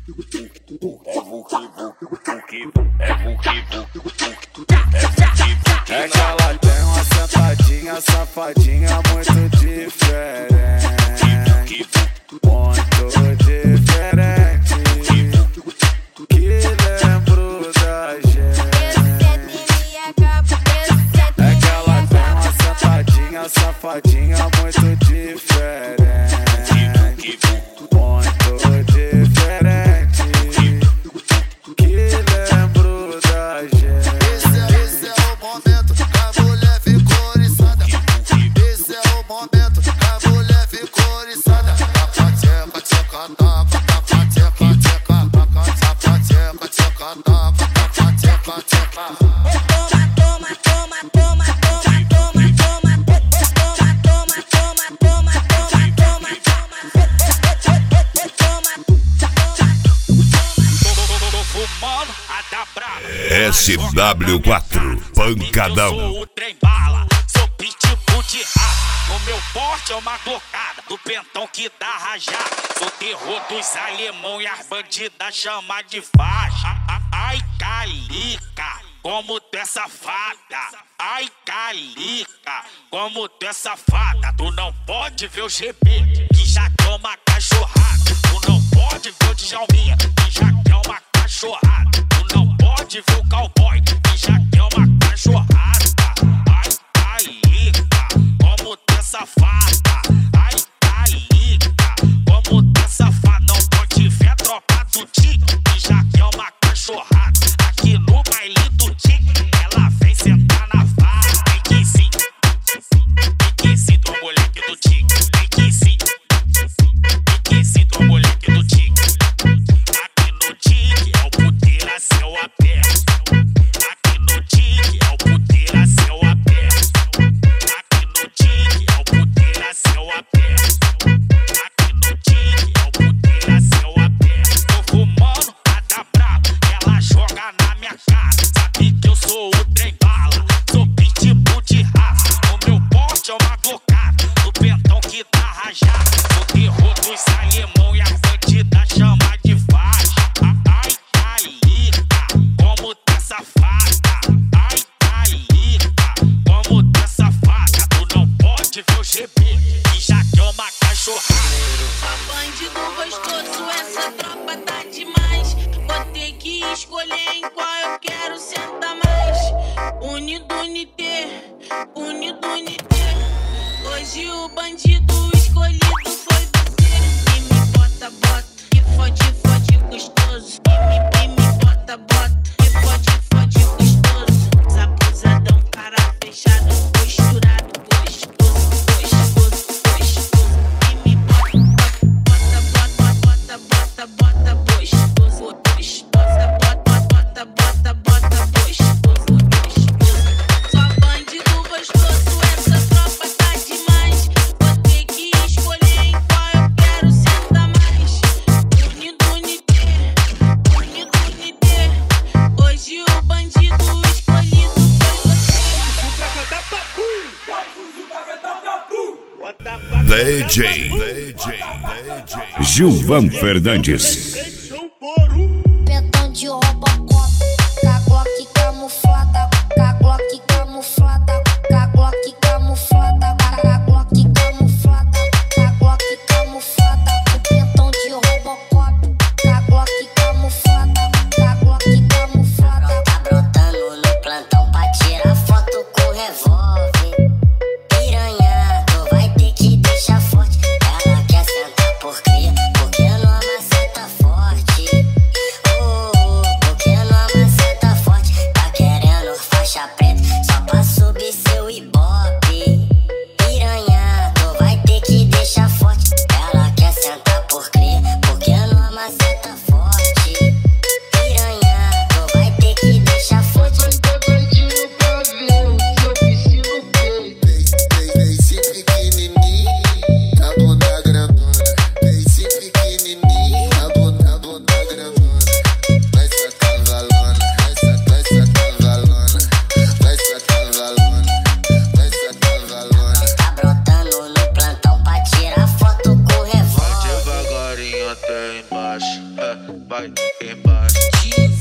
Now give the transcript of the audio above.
É que ela tem uma sentadinha, safadinha muito diferente. Muito diferente, que lembro da gente. É que ela tem uma sentadinha, safadinha muito diferente. Muito diferente, que lembro da gente. Esse é o momento que a mulher ficou oriçada. Esse é o momento que a mulher ficou oriçada. Tapa, tcheca, tapa, tapa, tcheca, tcheca, tapa, tcheca, tcheca, tapa, tapa, tcheca, tcheca. SW4 Pancadão. Sou o trem bala, sou pitbull de raça. No meu porte é uma glocada, do pentão que dá rajada. Sou terror dos alemão e as bandidas chama de faixa. Ai, calica, como tu é safada. Ai, calica, como tu é safada. Tu não pode ver o GB, que já quer uma cachorrada. Tu não pode ver o Djalminha, que já quer uma cachorrada. Tu não pode ver o cowboy, que já quer uma cachorrada. Ai, calica, como tu é safada. Ai, calica, como tu é safada. Não pode ver a tropa do tique, que já quer uma cachorrada. Aqui no baile do tique, ela vem sentar na vara. Tem que sim, do moleque do tique. Tem que sim, do moleque do tique. Aqui no tique é o puteiro a céu aberto. Aqui no tique é o puteiro a céu aberto. Aqui no tique é o puteiro a céu aberto. Aqui no tique é o puteiro a céu aberto. Tô fumando, tá brava, ela joga na minha cara. Sabe que eu sou o trem bala, sou pitbull de raça. O meu porte é uma glocada, do pentão que dá rajada. Sou terror dos alemão e as bandidas chama de faixa. Ai, calica, como tu é safada. Ai, calica, como tu é safada. Tu não pode ver o GB, que já quer uma cachorrada. Bandido gostoso, essa tropa tá demais. Vou ter que escolher em qual eu quero sentar mais. Unido, unité, unido, unité. Hoje o bandido escolhido foi você. E me bota, bota, e fode, fode gostoso. E me bota, bota, e fode, fode gostoso. Desabusadão, cara fechado, costurado, gostoso, gostoso, gostoso. E me bota, bota, bota, bota, gostoso, gostoso. Bota, bota, bota, gostoso, gostoso. Só bandido gostoso, essa tropa tá demais. Vou ter que escolher em qual eu quero sentar mais. Unido, unité, unido, unité. Hoje o bandido escolhido foi você. DJ Gilvan Fernandes. Pentão de Robocop, Glock camuflada, Glock camuflada, Glock camuflada, Glock camuflada, Glock camuflada. O pentão de Robocop, Glock camuflada, Glock camuflada. Tá brotando no plantão pra tirar foto com revólver. Piranha, tu vai ter que deixar forte. Ela quer sentar por cria, porque não maceta forte. embaixo, vai embaixo.